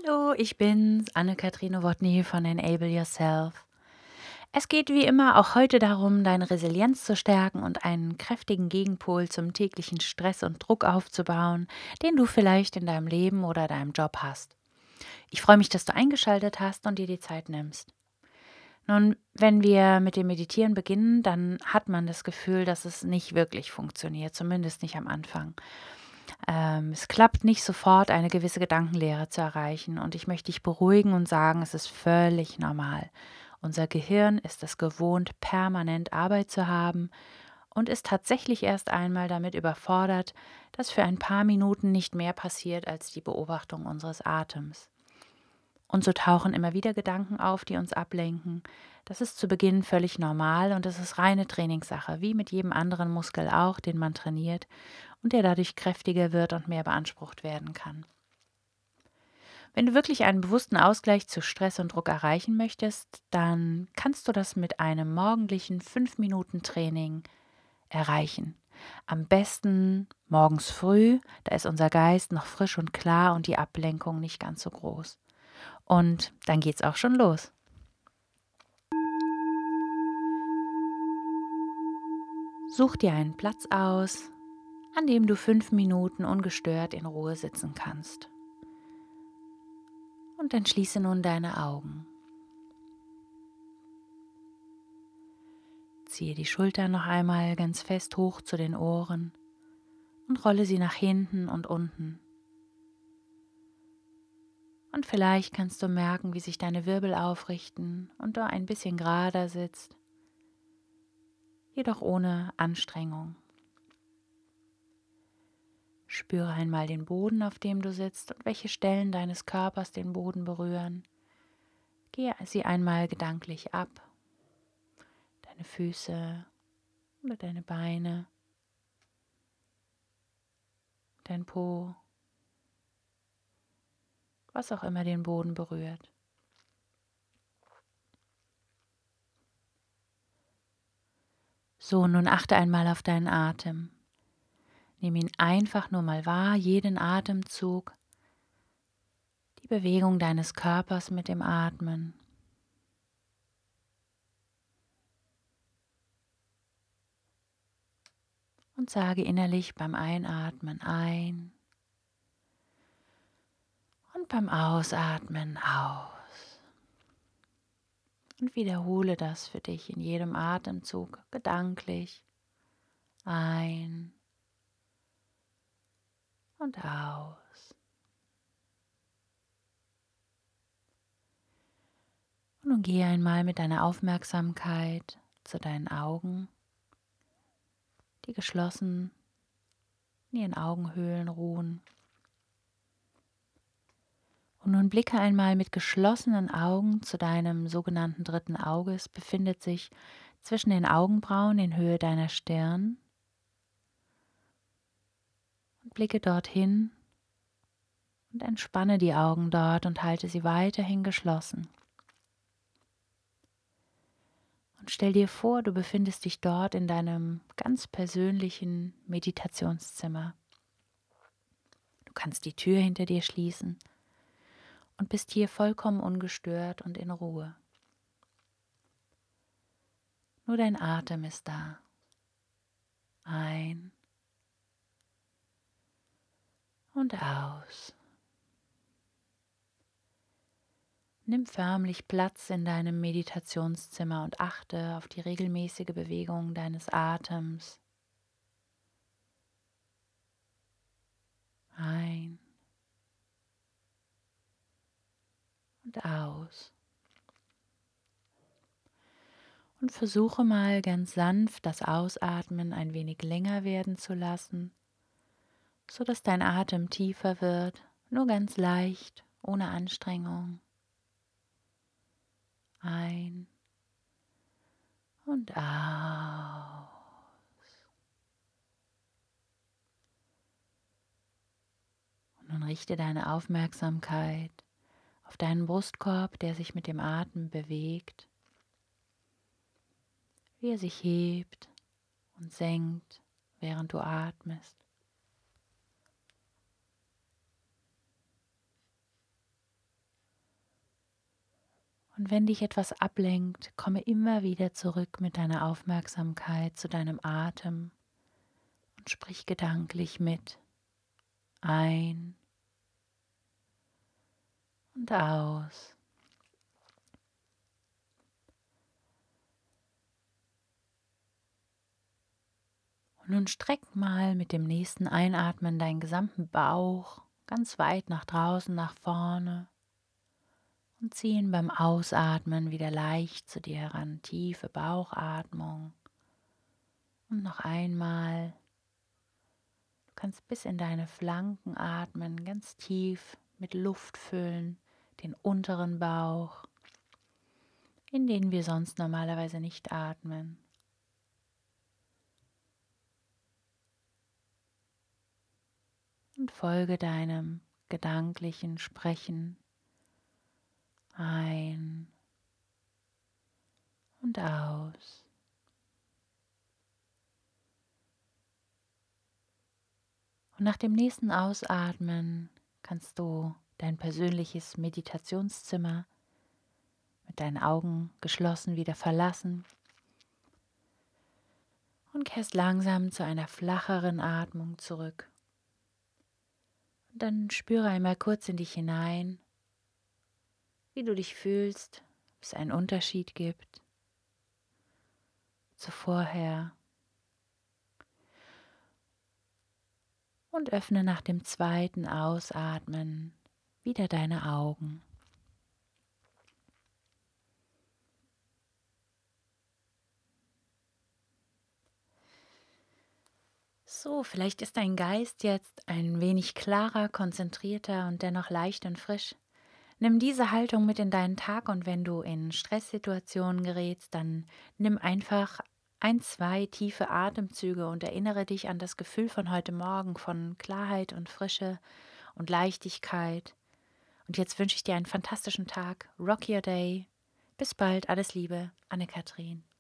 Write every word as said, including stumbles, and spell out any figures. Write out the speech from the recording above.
Hallo, ich bin's, Anne-Kathrin Nowotny von Enable Yourself. Es geht wie immer auch heute darum, deine Resilienz zu stärken und einen kräftigen Gegenpol zum täglichen Stress und Druck aufzubauen, den du vielleicht in deinem Leben oder deinem Job hast. Ich freue mich, dass du eingeschaltet hast und dir die Zeit nimmst. Nun, wenn wir mit dem Meditieren beginnen, dann hat man das Gefühl, dass es nicht wirklich funktioniert, zumindest nicht am Anfang. Ähm, es klappt nicht sofort, eine gewisse Gedankenlehre zu erreichen. Und ich möchte dich beruhigen und sagen, es ist völlig normal. Unser Gehirn ist es gewohnt, permanent Arbeit zu haben und ist tatsächlich erst einmal damit überfordert, dass für ein paar Minuten nicht mehr passiert als die Beobachtung unseres Atems. Und so tauchen immer wieder Gedanken auf, die uns ablenken. Das ist zu Beginn völlig normal und es ist reine Trainingssache, wie mit jedem anderen Muskel auch, den man trainiert und der dadurch kräftiger wird und mehr beansprucht werden kann. Wenn du wirklich einen bewussten Ausgleich zu Stress und Druck erreichen möchtest, dann kannst du das mit einem morgendlichen fünf Minuten Training erreichen. Am besten morgens früh, da ist unser Geist noch frisch und klar und die Ablenkung nicht ganz so groß. Und dann geht's auch schon los. Such dir einen Platz aus, an dem du fünf Minuten ungestört in Ruhe sitzen kannst. Und dann schließe nun deine Augen. Ziehe die Schultern noch einmal ganz fest hoch zu den Ohren und rolle sie nach hinten und unten. Und vielleicht kannst du merken, wie sich deine Wirbel aufrichten und du ein bisschen gerader sitzt, jedoch ohne Anstrengung. Spüre einmal den Boden, auf dem du sitzt und welche Stellen deines Körpers den Boden berühren. Gehe sie einmal gedanklich ab, deine Füße oder deine Beine, dein Po, was auch immer den Boden berührt. So, nun achte einmal auf deinen Atem. Nimm ihn einfach nur mal wahr, jeden Atemzug, die Bewegung deines Körpers mit dem Atmen. Und sage innerlich beim Einatmen ein und beim Ausatmen aus. Und wiederhole das für dich in jedem Atemzug gedanklich ein und aus. Und nun gehe einmal mit deiner Aufmerksamkeit zu deinen Augen, die geschlossen in ihren Augenhöhlen ruhen. Und nun blicke einmal mit geschlossenen Augen zu deinem sogenannten dritten Auge. Es befindet sich zwischen den Augenbrauen in Höhe deiner Stirn. Und blicke dorthin und entspanne die Augen dort und halte sie weiterhin geschlossen. Und stell dir vor, du befindest dich dort in deinem ganz persönlichen Meditationszimmer. Du kannst die Tür hinter dir schließen und bist hier vollkommen ungestört und in Ruhe. Nur dein Atem ist da. Ein und aus. Nimm förmlich Platz in deinem Meditationszimmer und achte auf die regelmäßige Bewegung deines Atems. Ein und aus. Und versuche mal ganz sanft das Ausatmen ein wenig länger werden zu lassen, sodass dein Atem tiefer wird, nur ganz leicht, ohne Anstrengung. Ein und aus. Und nun richte deine Aufmerksamkeit auf deinen Brustkorb, der sich mit dem Atem bewegt, wie er sich hebt und senkt, während du atmest. Und wenn dich etwas ablenkt, komme immer wieder zurück mit deiner Aufmerksamkeit zu deinem Atem und sprich gedanklich mit. Ein und aus. Und nun streck mal mit dem nächsten Einatmen deinen gesamten Bauch ganz weit nach draußen, nach vorne und zieh ihn beim Ausatmen wieder leicht zu dir heran. Tiefe Bauchatmung. Und noch einmal. Du kannst bis in deine Flanken atmen, ganz tief mit Luft füllen, den unteren Bauch, in den wir sonst normalerweise nicht atmen. Und folge deinem gedanklichen Sprechen ein und aus. Und nach dem nächsten Ausatmen kannst du dein persönliches Meditationszimmer mit deinen Augen geschlossen wieder verlassen und kehrst langsam zu einer flacheren Atmung zurück. Und dann spüre einmal kurz in dich hinein, wie du dich fühlst, ob es einen Unterschied gibt zu vorher. Und öffne nach dem zweiten Ausatmen wieder deine Augen. So, vielleicht ist dein Geist jetzt ein wenig klarer, konzentrierter und dennoch leicht und frisch. Nimm diese Haltung mit in deinen Tag und wenn du in Stresssituationen gerätst, dann nimm einfach ein, zwei tiefe Atemzüge und erinnere dich an das Gefühl von heute Morgen, von Klarheit und Frische und Leichtigkeit. Und jetzt wünsche ich dir einen fantastischen Tag. Rock your day. Bis bald. Alles Liebe. Anne-Kathrin.